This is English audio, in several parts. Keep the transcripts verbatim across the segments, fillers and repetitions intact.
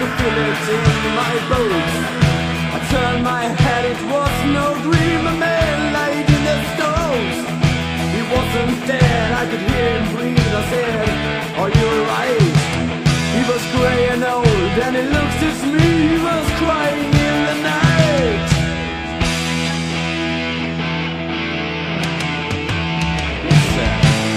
to feel it in my bones. I turned my head, it was no dream. A man laid in the stones. He wasn't dead, I could hear him breathe. I said, are you alright? He was grey and old, and he looked at me. He was crying in the night. He said,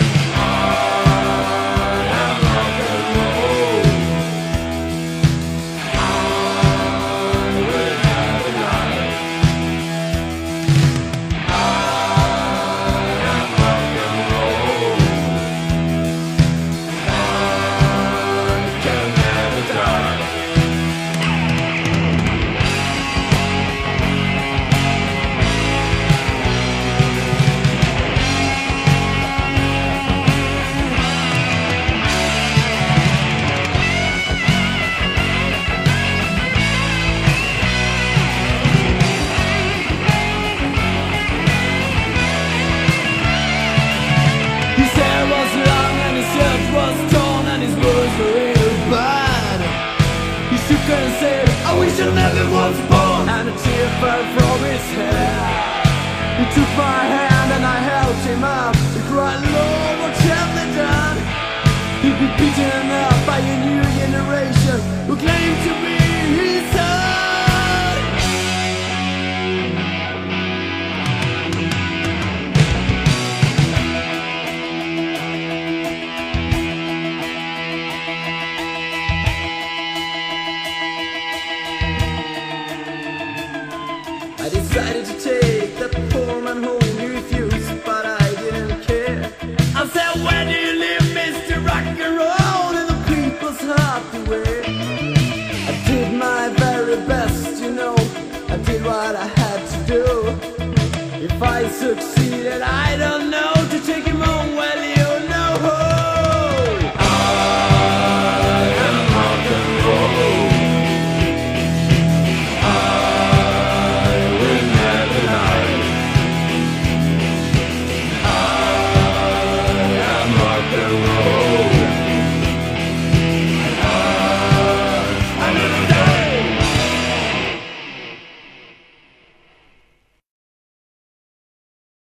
and said, I wish I never was born. And a tear fell from his hair. He took my hand and I held him up. He cried, Lord, what have they done? He'd be beaten